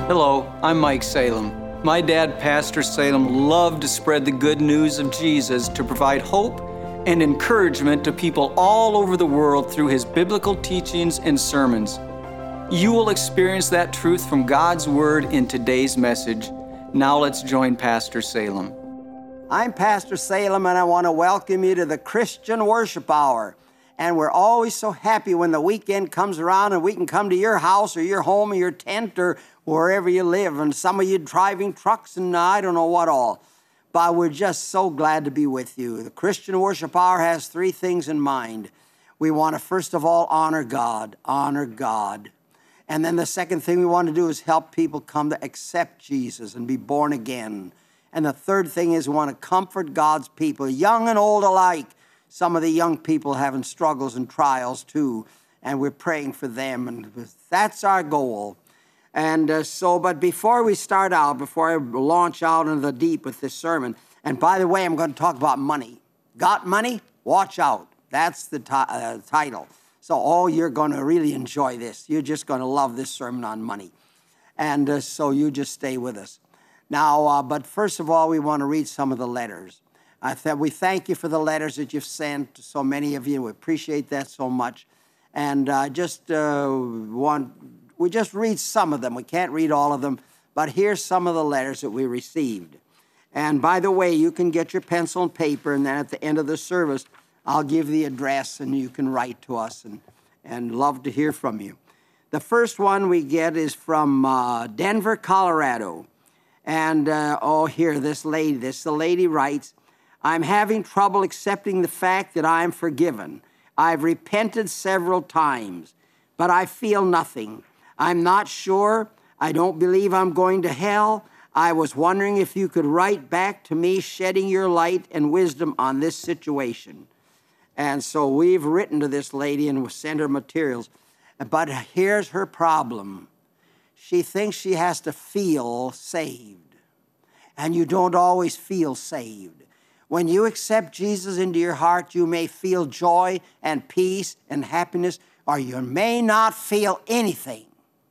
Hello, I'm Mike Salem. My dad, Pastor Salem, loved to spread the good news of Jesus to provide hope and encouragement to people all over the world through his biblical teachings and sermons. You will experience that truth from God's Word in today's message. Now let's join Pastor Salem. I'm Pastor Salem, and I want to welcome you to the Christian Worship Hour. And we're always so happy when the weekend comes around and we can come to your house or your home or your tent or wherever you live. And some of you driving trucks and I don't know what all. But we're just so glad to be with you. The Christian Worship Hour has three things in mind. We want to, first of all, honor God. Honor God. And then the second thing we want to do is help people come to accept Jesus and be born again. And the third thing is we want to comfort God's people, young and old alike. Some of the young people having struggles and trials too, and we're praying for them, and that's our goal. And but before we start out, before I launch out into the deep with this sermon, and by the way, I'm going to talk about money. Got money? Watch out. That's the title. So, you're going to really enjoy this. You're just going to love this sermon on money. And so you just stay with us. Now, but first of all, we want to read some of the letters. We thank you for the letters that you've sent, so many of you. We appreciate that so much. And we just read some of them. We can't read all of them, but here's some of the letters that we received. And by the way, you can get your pencil and paper, and then at the end of the service, I'll give the address, and you can write to us, and love to hear from you. The first one we get is from Denver, Colorado. And, the lady writes, I'm having trouble accepting the fact that I am forgiven. I've repented several times, but I feel nothing. I'm not sure. I don't believe I'm going to hell. I was wondering if you could write back to me, shedding your light and wisdom on this situation. And so we've written to this lady and sent her materials. But here's her problem. She thinks she has to feel saved. And you don't always feel saved. When you accept Jesus into your heart, you may feel joy and peace and happiness, or you may not feel anything.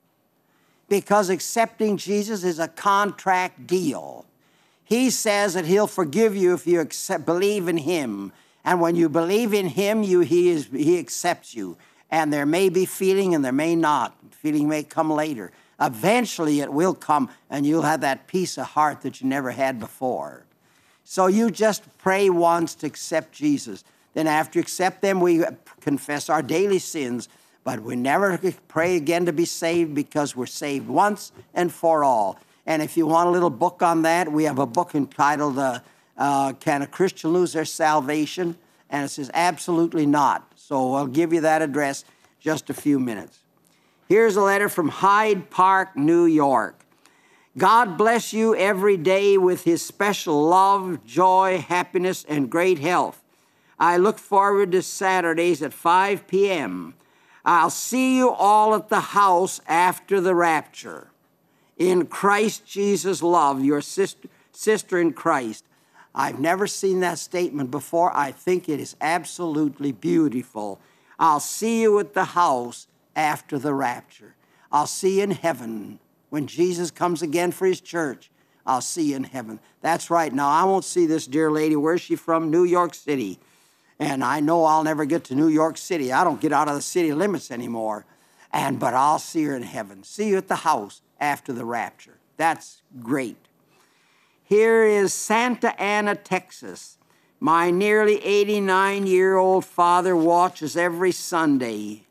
Because accepting Jesus is a contract deal. He says that he'll forgive you if you believe in him. And when you believe in him, he accepts you. And there may be feeling and there may not. Feeling may come later. Eventually it will come and you'll have that peace of heart that you never had before. So you just pray once to accept Jesus. Then after you accept them, we confess our daily sins. But we never pray again to be saved because we're saved once and for all. And if you want a little book on that, we have a book entitled, Can a Christian Lose Their Salvation? And it says, absolutely not. So I'll give you that address just a few minutes. Here's a letter from Hyde Park, New York. God bless you every day with his special love, joy, happiness, and great health. I look forward to Saturdays at 5 p.m. I'll see you all at the house after the rapture. In Christ Jesus love, your sister in Christ. I've never seen that statement before. I think it is absolutely beautiful. I'll see you at the house after the rapture. I'll see you in heaven. When Jesus comes again for his church, I'll see you in heaven. That's right. Now, I won't see this dear lady. Where's she from? New York City. And I know I'll never get to New York City. I don't get out of the city limits anymore. But I'll see her in heaven. See you at the house after the rapture. That's great. Here is Santa Ana, Texas. My nearly 89-year-old father watches every Sunday.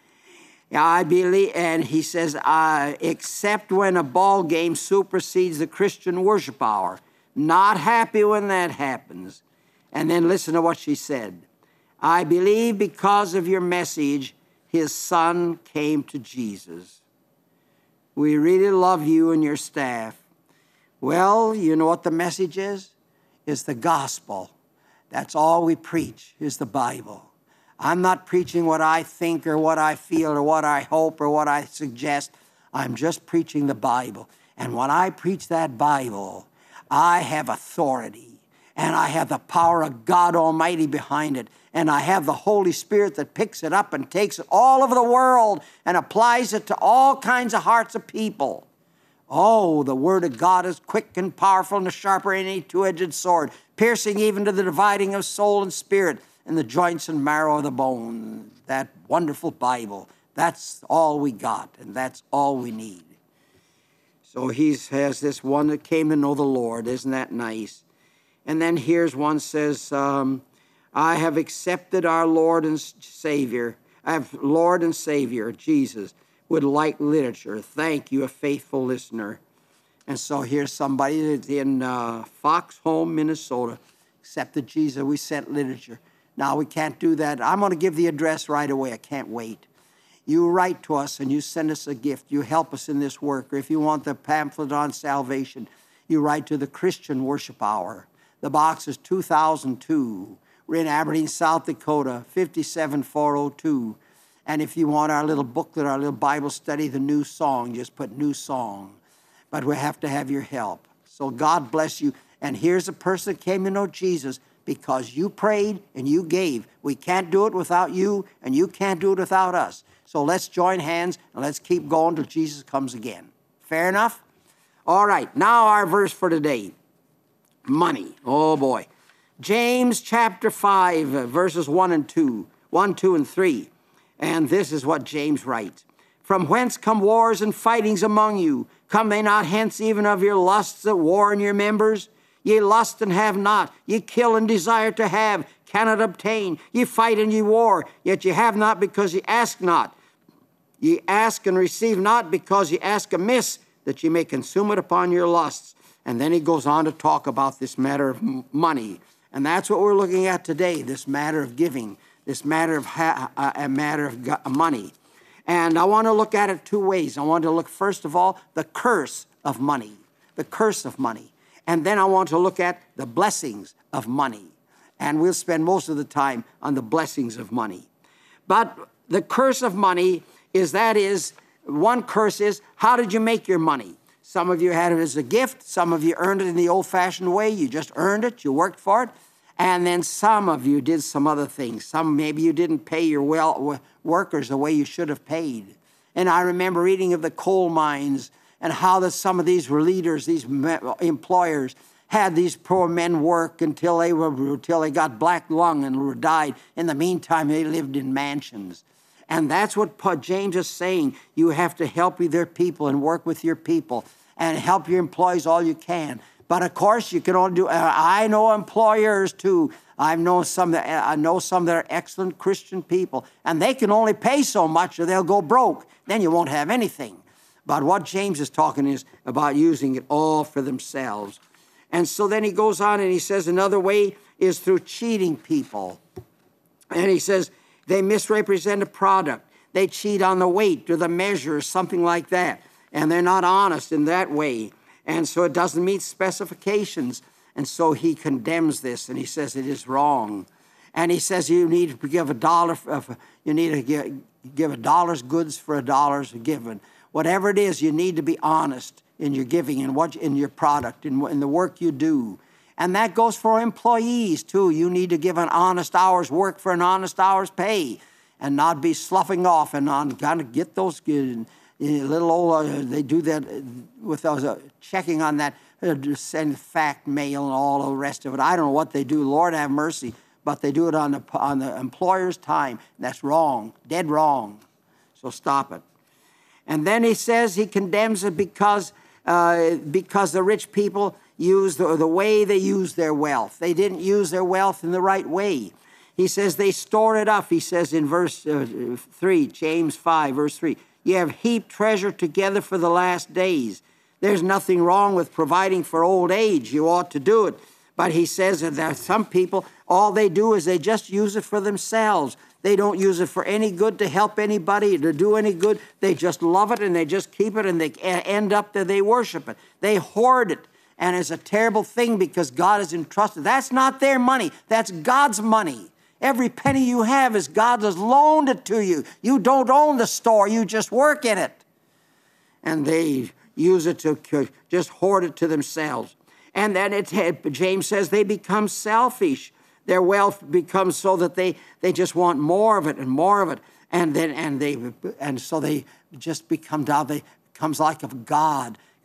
I believe, and he says, except when a ball game supersedes the Christian worship hour. Not happy when that happens. And then listen to what she said. I believe because of your message, his son came to Jesus. We really love you and your staff. Well, you know what the message is? It's the gospel. That's all we preach is the Bible. I'm not preaching what I think or what I feel or what I hope or what I suggest. I'm just preaching the Bible. And when I preach that Bible, I have authority. And I have the power of God Almighty behind it. And I have the Holy Spirit that picks it up and takes it all over the world and applies it to all kinds of hearts of people. Oh, the word of God is quick and powerful and sharper than any two-edged sword, piercing even to the dividing of soul and spirit and the joints and marrow of the bone. That wonderful Bible. That's all we got, and that's all we need. So he has this one that came to know the Lord. Isn't that nice? And then here's one says, I have accepted our Lord and Savior. I have Lord and Savior, Jesus, would like literature. Thank you, a faithful listener. And so here's somebody that's in Foxhome, Minnesota, accepted Jesus. We sent literature. Now, we can't do that. I'm going to give the address right away. I can't wait. You write to us and you send us a gift. You help us in this work. Or if you want the pamphlet on salvation, you write to the Christian Worship Hour. The box is 2002. We're in Aberdeen, South Dakota, 57402. And if you want our little booklet, our little Bible study, the new song, just put new song. But we have to have your help. So God bless you. And here's a person that came to know Jesus because you prayed and you gave. We can't do it without you, and you can't do it without us. So let's join hands and let's keep going till Jesus comes again. Fair enough? All right, now our verse for today. Money. Oh, boy. James chapter 5, verses 1, 2, and 3. And this is what James writes. From whence come wars and fightings among you? Come they not hence even of your lusts that war in your members? Ye lust and have not. Ye kill and desire to have, cannot obtain. Ye fight and ye war, yet ye have not because ye ask not. Ye ask and receive not because ye ask amiss, that ye may consume it upon your lusts. And then he goes on to talk about this matter of money. And that's what we're looking at today, this matter of giving, this matter of money. And I want to look at it two ways. I want to look, first of all, the curse of money, the curse of money. And then I want to look at the blessings of money. And we'll spend most of the time on the blessings of money. But the curse of money is one curse is, how did you make your money? Some of you had it as a gift. Some of you earned it in the old-fashioned way. You just earned it. You worked for it. And then some of you did some other things. Maybe you didn't pay your workers the way you should have paid. And I remember reading of the coal mines and how that some of these leaders, these employers, had these poor men work until they got black lung and died. In the meantime, they lived in mansions. And that's what James is saying. You have to help their people and work with your people and help your employees all you can. But of course, you can only do. I know employers too. I know some that are excellent Christian people, and they can only pay so much, or they'll go broke. Then you won't have anything. But what James is talking is about using it all for themselves. And so then he goes on and he says another way is through cheating people. And he says they misrepresent a product. They cheat on the weight or the measure or something like that. And they're not honest in that way. And so it doesn't meet specifications. And so he condemns this and he says it is wrong. And he says you need to give give a dollar's goods for a dollar's given. Whatever it is, you need to be honest in your giving and in your product, in the work you do. And that goes for employees too. You need to give an honest hour's work for an honest hour's pay and not be sloughing off and kind of get those little old, they do that with those checking on that, send fact mail and all the rest of it. I don't know what they do. Lord have mercy. But they do it on the employer's time. That's wrong, dead wrong. So stop it. And then he says he condemns it because the rich people use the way they use their wealth. They didn't use their wealth in the right way. He says they store it up. He says in verse 3, James 5, verse 3, you have heaped treasure together for the last days. There's nothing wrong with providing for old age. You ought to do it. But he says that there are some people, all they do is they just use it for themselves. They don't use it for any good, to help anybody, to do any good. They just love it and they just keep it and they end up that they worship it. They hoard it. And it's a terrible thing because God has entrusted. That's not their money. That's God's money. Every penny you have is God has loaned it to you. You don't own the store. You just work in it. And they use it to just hoard it to themselves. And then James says they become selfish. Their wealth becomes so that they just want more of it and more of it. And so they just become down. They becomes like of God.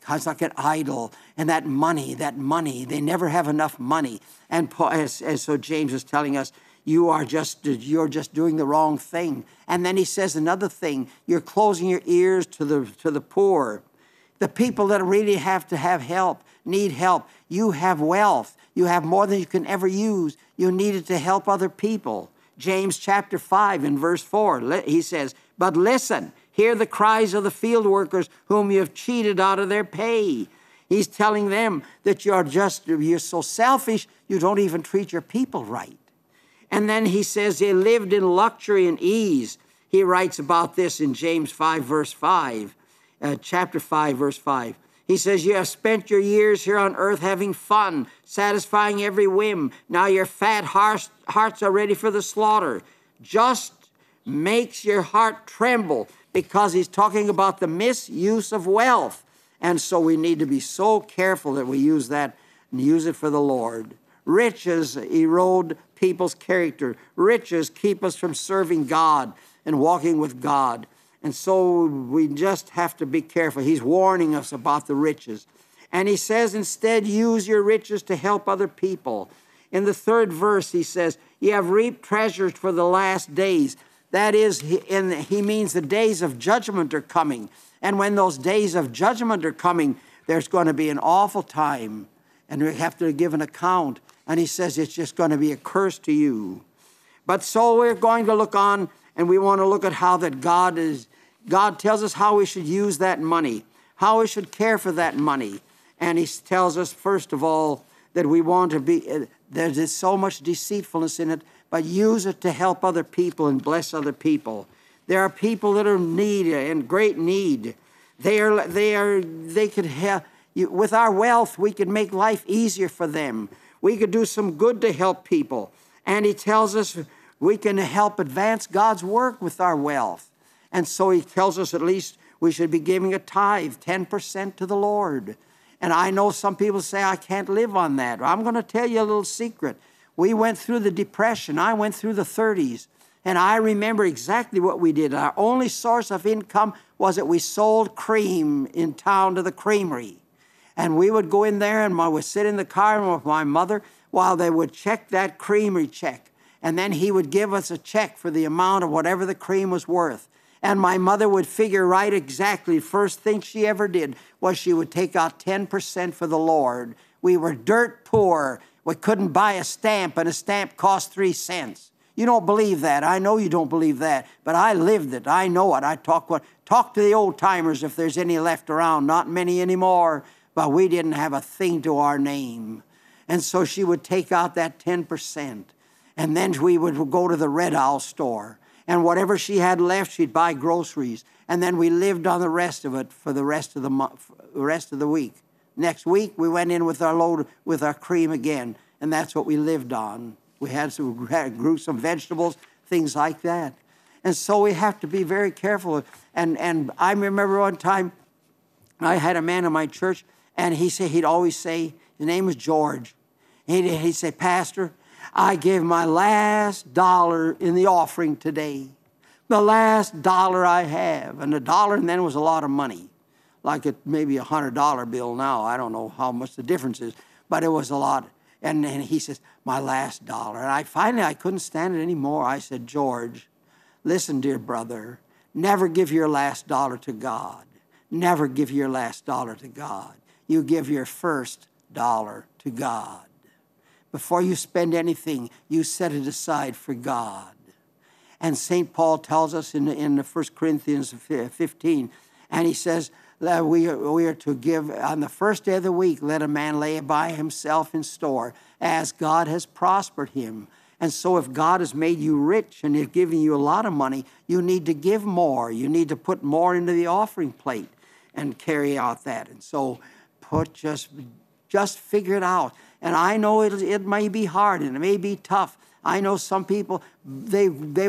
because I get idle. And that money, they never have enough money. And so James is telling us, you're just doing the wrong thing. And then he says another thing, you're closing your ears to the poor. The people that really have to have help, need help. You have wealth. You have more than you can ever use. You need it to help other people. James chapter 5 and verse 4, he says, but listen, hear the cries of the field workers whom you have cheated out of their pay. He's telling them that you're so selfish, you don't even treat your people right. And then he says they lived in luxury and ease. He writes about this in James 5 verse 5. Chapter 5, verse 5. He says, you have spent your years here on earth having fun, satisfying every whim. Now your fat hearts are ready for the slaughter. Just makes your heart tremble, because he's talking about the misuse of wealth. And so we need to be so careful that we use that and use it for the Lord. Riches erode people's character. Riches keep us from serving God and walking with God. And so we just have to be careful. He's warning us about the riches. And he says, instead, use your riches to help other people. In the third verse, he says, you have reaped treasures for the last days. That is, he means the days of judgment are coming. And when those days of judgment are coming, there's going to be an awful time. And we have to give an account. And he says it's just going to be a curse to you. But so we're going to look on, and we want to look at how that God tells us how we should use that money, how we should care for that money. And he tells us, first of all, that we want to be, there's so much deceitfulness in it, but use it to help other people and bless other people. There are people that are in great need. They could help. With our wealth, we could make life easier for them. We could do some good to help people. And he tells us we can help advance God's work with our wealth. And so he tells us at least we should be giving a tithe, 10% to the Lord. And I know some people say, I can't live on that. I'm going to tell you a little secret. We went through the Depression. I went through the 30s. And I remember exactly what we did. Our only source of income was that we sold cream in town to the creamery. And we would go in there and I would sit in the car with my mother while they would check that creamery check. And then he would give us a check for the amount of whatever the cream was worth. And my mother would figure right exactly. First thing she ever did was she would take out 10% for the Lord. We were dirt poor. We couldn't buy a stamp, and a stamp cost 3 cents. You don't believe that. I know you don't believe that, but I lived it. I know it. I talk to the old timers if there's any left around. Not many anymore, but we didn't have a thing to our name. And so she would take out that 10%, and then we would go to the Red Owl store. And whatever she had left, she'd buy groceries. And then we lived on the rest of it for the rest of the week. Next week, we went in with our load, with our cream again. And that's what we lived on. We grew some vegetables, things like that. And so we have to be very careful. And I remember one time, I had a man in my church, and he'd always say, his name was George. He'd say, Pastor, I gave my last dollar in the offering today. The last dollar I have. And $1 then was a lot of money. Like maybe $100 bill now. I don't know how much the difference is. But it was a lot. And he says, my last dollar. And I couldn't stand it anymore. I said, George, listen, dear brother. Never give your last dollar to God. Never give your last dollar to God. You give your first dollar to God. Before you spend anything, you set it aside for God. And St. Paul tells us in 1 Corinthians 15, and he says that we are to give on the first day of the week, let a man lay by himself in store, as God has prospered him. And so if God has made you rich and is giving you a lot of money, you need to give more. You need to put more into the offering plate and carry out that. And so just figure it out. And I know it may be hard and it may be tough. I know some people, they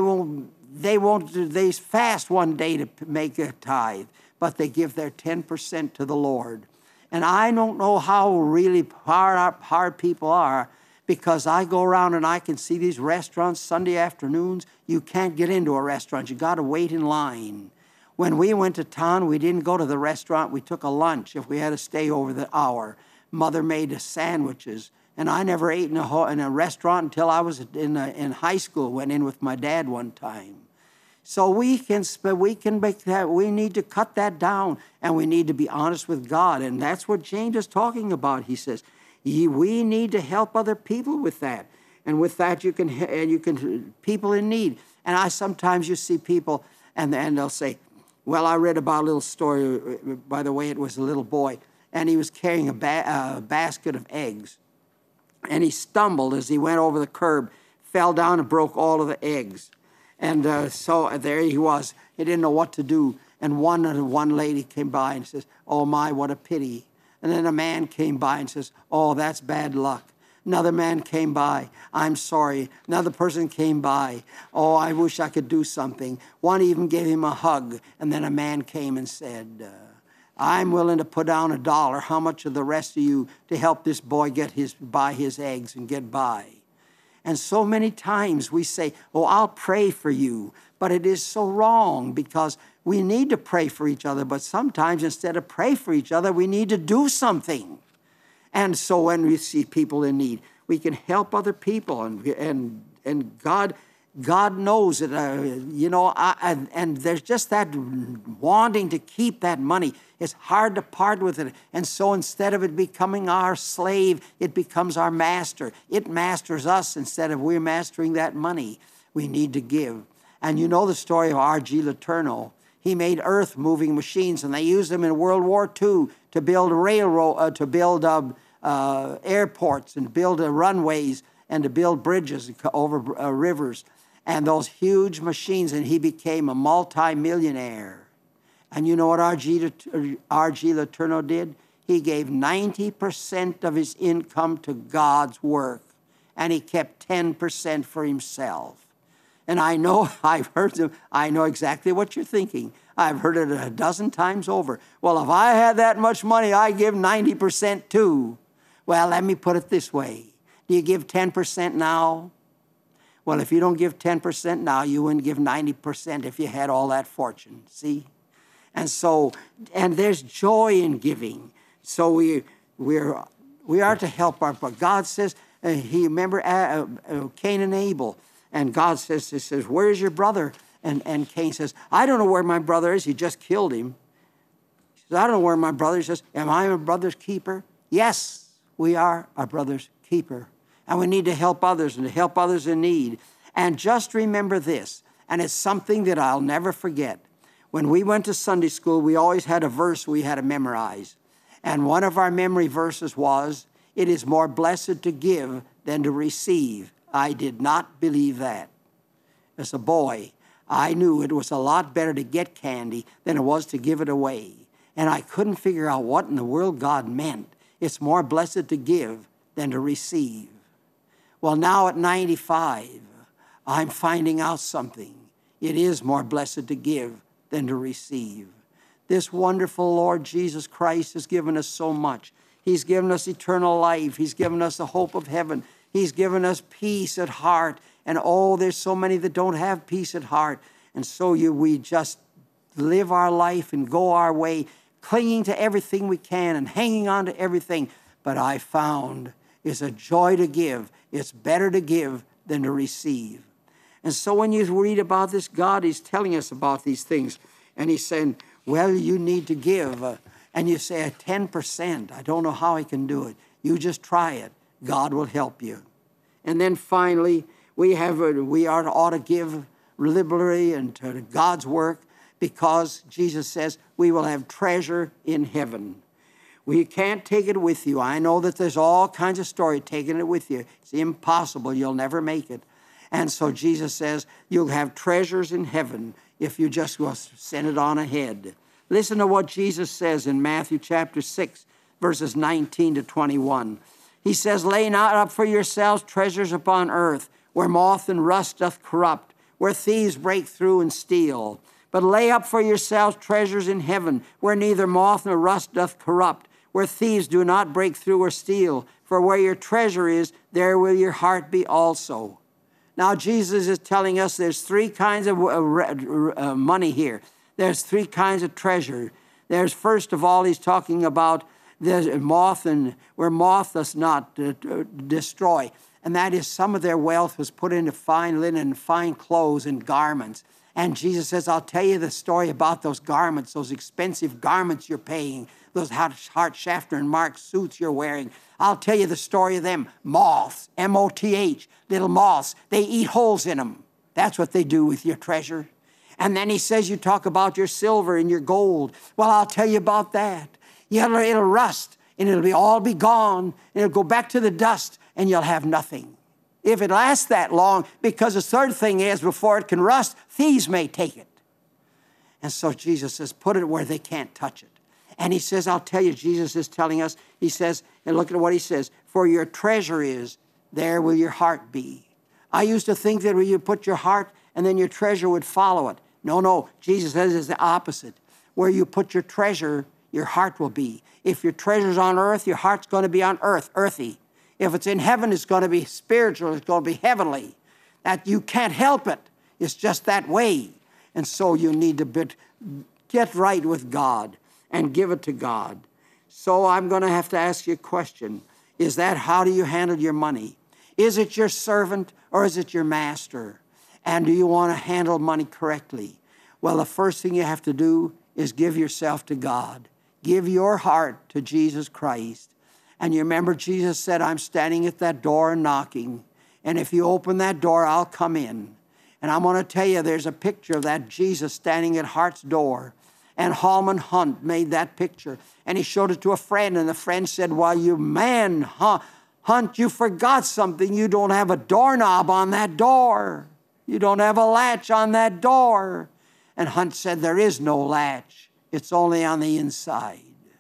fast one day to make a tithe, but they give their 10% to the Lord. And I don't know how really hard people are, because I go around and I can see these restaurants Sunday afternoons. You can't get into a restaurant. You got to wait in line. When we went to town, we didn't go to the restaurant. We took a lunch if we had to stay over the hour. Mother made us sandwiches. And I never ate in a restaurant until I was in high school. Went in with my dad one time. So we make that. We need to cut that down, and we need to be honest with God. And that's what James is talking about. He says, we need to help other people with that. And with that, you can people in need. And sometimes you see people, and they'll say, well, I read about a little story. By the way, it was a little boy, and he was carrying a basket of eggs. And he stumbled as he went over the curb, fell down and broke all of the eggs. And so there he was. He didn't know what to do. And one lady came by and says, oh, my, what a pity. And then a man came by and says, oh, that's bad luck. Another man came by. I'm sorry. Another person came by. Oh, I wish I could do something. One even gave him a hug. And then a man came and said, I'm willing to put down $1. How much of the rest of you to help this boy buy his eggs and get by? And so many times we say, oh, I'll pray for you. But it is so wrong, because we need to pray for each other. But sometimes instead of pray for each other, we need to do something. And so when we see people in need, we can help other people. And God knows it, and there's just that wanting to keep that money. It's hard to part with it. And so instead of it becoming our slave, it becomes our master. It masters us instead of we're mastering that money. We need to give. And you know the story of R.G. Letourneau. He made earth-moving machines, and they used them in World War II to build airports and build runways and to build bridges over rivers. And those huge machines, and he became a multi-millionaire. And you know what R.G. Letourneau did? He gave 90% of his income to God's work, and he kept 10% for himself. And I know, I've heard him, I know exactly what you're thinking. I've heard it a dozen times over. Well, if I had that much money, I'd give 90% too. Well, let me put it this way. Do you give 10% now? Well, if you don't give 10% now, you wouldn't give 90% if you had all that fortune, see? And there's joy in giving. So we are to help but God says, remember Cain and Abel, and God says, where's your brother? And Cain says, I don't know where my brother is. He just killed him. He says, I don't know where my brother is. He says, am I my brother's keeper? Yes, we are our brother's keeper. And we need to help others and to help others in need. And just remember this, and it's something that I'll never forget. When we went to Sunday school, we always had a verse we had to memorize. And one of our memory verses was, it is more blessed to give than to receive. I did not believe that. As a boy, I knew it was a lot better to get candy than it was to give it away. And I couldn't figure out what in the world God meant. It's more blessed to give than to receive. Well, now at 95, I'm finding out something. It is more blessed to give than to receive. This wonderful Lord Jesus Christ has given us so much. He's given us eternal life. He's given us the hope of heaven. He's given us peace at heart. And oh, there's so many that don't have peace at heart. And so we just live our life and go our way, clinging to everything we can and hanging on to everything. But I found it's a joy to give. It's better to give than to receive. And so when you read about this, God is telling us about these things. And he's saying, well, you need to give. And you say, 10%. I don't know how I can do it. You just try it. God will help you. And then finally, we ought to give liberally and to God's work, because Jesus says we will have treasure in heaven. We can't take it with you. I know that there's all kinds of story taking it with you. It's impossible. You'll never make it. And so Jesus says you'll have treasures in heaven if you just go send it on ahead. Listen to what Jesus says in Matthew chapter 6, verses 19 to 21. He says, lay not up for yourselves treasures upon earth, where moth and rust doth corrupt, where thieves break through and steal. But lay up for yourselves treasures in heaven, where neither moth nor rust doth corrupt, where thieves do not break through or steal. For where your treasure is, there will your heart be also. Now, Jesus is telling us there's three kinds of money here. There's three kinds of treasure. There's, first of all, he's talking about the moth, and where moth does not destroy. And that is, some of their wealth was put into fine linen, fine clothes, and garments. And Jesus says, I'll tell you the story about those garments, those expensive garments you're paying, those Hart Schaffner and Mark suits you're wearing. I'll tell you the story of them. Moths, M-O-T-H, little moths. They eat holes in them. That's what they do with your treasure. And then he says, you talk about your silver and your gold. Well, I'll tell you about that. It'll rust, and it'll all be gone, and it'll go back to the dust, and you'll have nothing. If it lasts that long, because the third thing is, before it can rust, thieves may take it. And so Jesus says, put it where they can't touch it. And he says, I'll tell you, Jesus is telling us, he says, and look at what he says, for your treasure is, there will your heart be. I used to think that when you put your heart, and then your treasure would follow it. No, Jesus says it's the opposite. Where you put your treasure, your heart will be. If your treasure's on earth, your heart's going to be on earth, earthy. If it's in heaven, it's going to be spiritual, it's going to be heavenly. That you can't help it. It's just that way. And so you need to get right with God and give it to God. So I'm going to have to ask you a question. Is that, how do you handle your money? Is it your servant or is it your master? And do you want to handle money correctly? Well, the first thing you have to do is give yourself to God. Give your heart to Jesus Christ. And you remember Jesus said, I'm standing at that door and knocking. And if you open that door, I'll come in. And I'm going to tell you, there's a picture of that Jesus standing at Hart's door. And Holman Hunt made that picture. And he showed it to a friend. And the friend said, well, you man, Hunt, you forgot something. You don't have a doorknob on that door. You don't have a latch on that door. And Hunt said, there is no latch. It's only on the inside.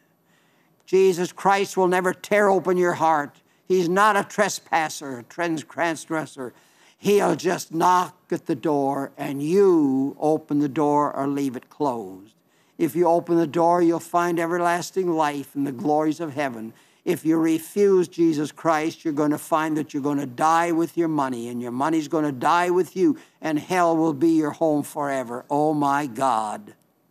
Jesus Christ will never tear open your heart. He's not a trespasser, a transgressor. He'll just knock at the door, and you open the door or leave it closed. If you open the door, you'll find everlasting life and the glories of heaven. If you refuse Jesus Christ, you're going to find that you're going to die with your money, and your money's going to die with you, and hell will be your home forever. Oh, my God.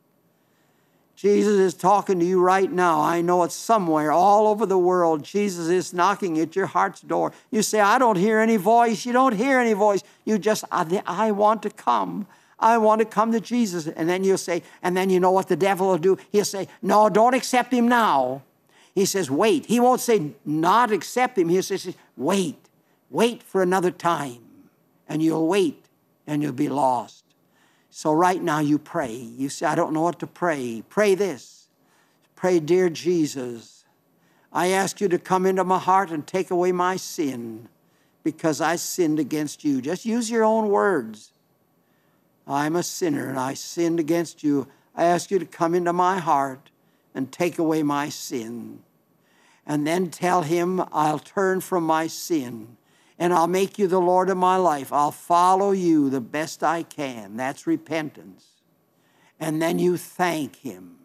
Jesus is talking to you right now. I know it's somewhere all over the world. Jesus is knocking at your heart's door. You say, I don't hear any voice. You don't hear any voice. You just, I want to come. I want to come to Jesus. And then you'll say, and then you know what the devil will do? He'll say, no, don't accept him now. He says, wait. He won't say not accept him. He'll say, wait. Wait for another time. And you'll wait, and you'll be lost. So right now you pray. You say, I don't know what to pray. Pray this. Pray, dear Jesus, I ask you to come into my heart and take away my sin because I sinned against you. Just use your own words. I'm a sinner and I sinned against you. I ask you to come into my heart and take away my sin. And then tell him, I'll turn from my sin and I'll make you the Lord of my life. I'll follow you the best I can. That's repentance. And then you thank him.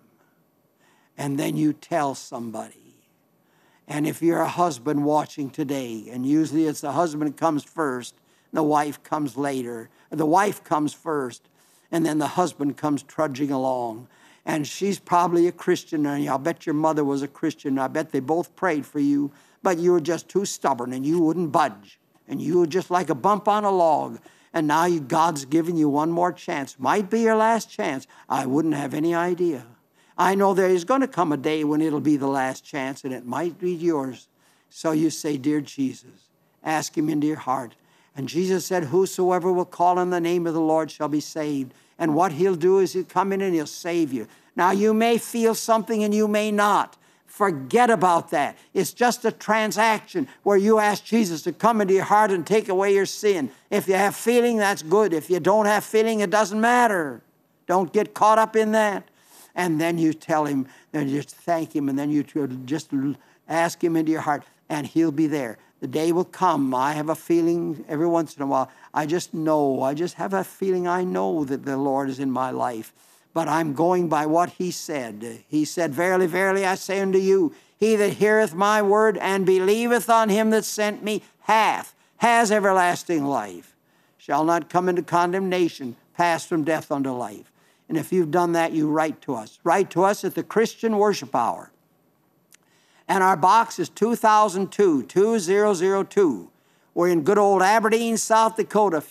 And then you tell somebody. And if you're a husband watching today, and usually it's the husband comes first, the wife comes later. The wife comes first, and then the husband comes trudging along. And she's probably a Christian, and I'll bet your mother was a Christian. I bet they both prayed for you, but you were just too stubborn, and you wouldn't budge. And you were just like a bump on a log. And now God's giving you one more chance. Might be your last chance. I wouldn't have any idea. I know there is going to come a day when it'll be the last chance, and it might be yours. So you say, dear Jesus, ask him into your heart. And Jesus said, whosoever will call on the name of the Lord shall be saved. And what he'll do is he'll come in and he'll save you. Now, you may feel something and you may not. Forget about that. It's just a transaction where you ask Jesus to come into your heart and take away your sin. If you have feeling, that's good. If you don't have feeling, it doesn't matter. Don't get caught up in that. And then you tell him, and you thank him, and then you just ask him into your heart, and he'll be there. The day will come. I have a feeling every once in a while. I just have a feeling I know that the Lord is in my life. But I'm going by what he said. He said, verily, verily, I say unto you, he that heareth my word and believeth on him that sent me has everlasting life, shall not come into condemnation, pass from death unto life. And if you've done that, you write to us. Write to us at the Christian Worship Hour. And our box is 2002, 2002. We're in good old Aberdeen, South Dakota,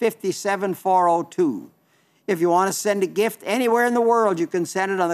57402. If you want to send a gift anywhere in the world, you can send it on the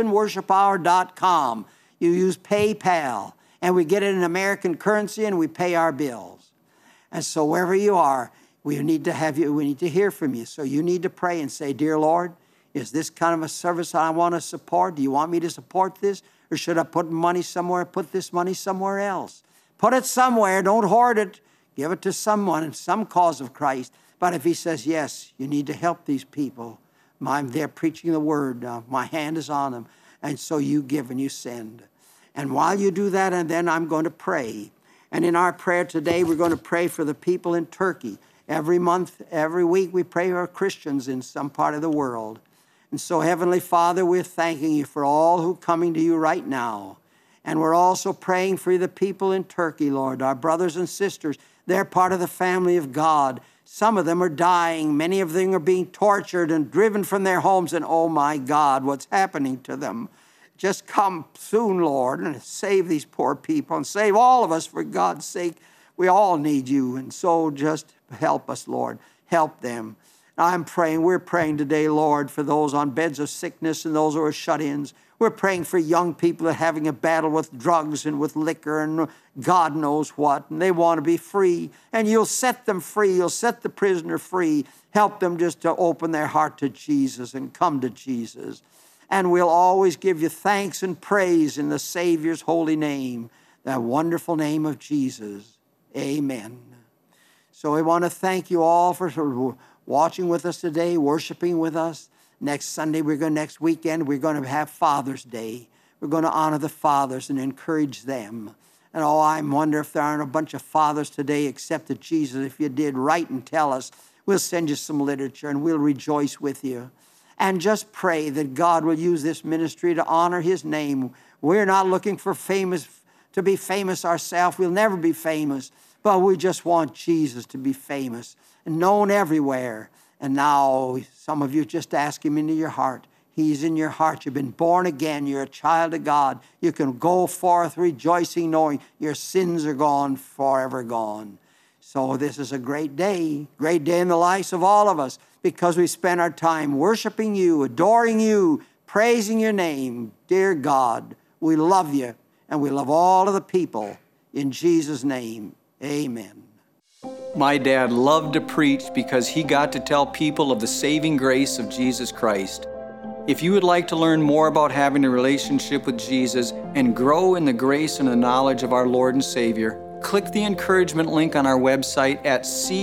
ChristianWorshipHour.com. You use PayPal, and we get it in American currency, and we pay our bills. And so wherever you are, we need to hear from you. So you need to pray and say, Dear Lord, is this kind of a service I want to support? Do you want me to support this? Or should I put money somewhere, put this money somewhere else? Put it somewhere. Don't hoard it. Give it to someone in some cause of Christ. But if he says, yes, you need to help these people. They're preaching the word. My hand is on them. And so you give and you send. And while you do that, and then I'm going to pray. And in our prayer today, we're going to pray for the people in Turkey. Every month, every week, we pray for Christians in some part of the world. And so, Heavenly Father, we're thanking you for all who are coming to you right now. And we're also praying for the people in Turkey, Lord, our brothers and sisters. They're part of the family of God. Some of them are dying. Many of them are being tortured and driven from their homes. And oh, my God, what's happening to them? Just come soon, Lord, and save these poor people and save all of us for God's sake. We all need you. And so just help us, Lord. Help them. We're praying today, Lord, for those on beds of sickness and those who are shut-ins. We're praying for young people that are having a battle with drugs and with liquor and God knows what, and they want to be free. And you'll set them free. You'll set the prisoner free. Help them just to open their heart to Jesus and come to Jesus. And we'll always give you thanks and praise in the Savior's holy name, that wonderful name of Jesus. Amen. So we want to thank you all for watching with us today, worshiping with us. Next weekend, we're going to have Father's Day. We're going to honor the fathers and encourage them. And I wonder if there aren't a bunch of fathers today accepted Jesus. If you did, write and tell us. We'll send you some literature and we'll rejoice with you. And just pray that God will use this ministry to honor his name. We're not looking to be famous ourselves. We'll never be famous. But we just want Jesus to be famous and known everywhere. And now some of you just ask him into your heart. He's in your heart. You've been born again. You're a child of God. You can go forth rejoicing, knowing your sins are gone, forever gone. So this is a great day in the lives of all of us, because we spend our time worshiping you, adoring you, praising your name. Dear God, we love you, and we love all of the people. In Jesus' name, amen. My dad loved to preach because he got to tell people of the saving grace of Jesus Christ. If you would like to learn more about having a relationship with Jesus and grow in the grace and the knowledge of our Lord and Savior, click the encouragement link on our website at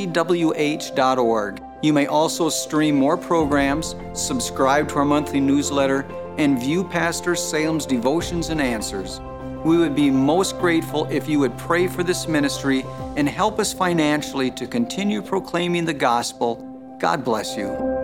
cwh.org. You may also stream more programs, subscribe to our monthly newsletter, and view Pastor Salem's devotions and answers. We would be most grateful if you would pray for this ministry and help us financially to continue proclaiming the gospel. God bless you.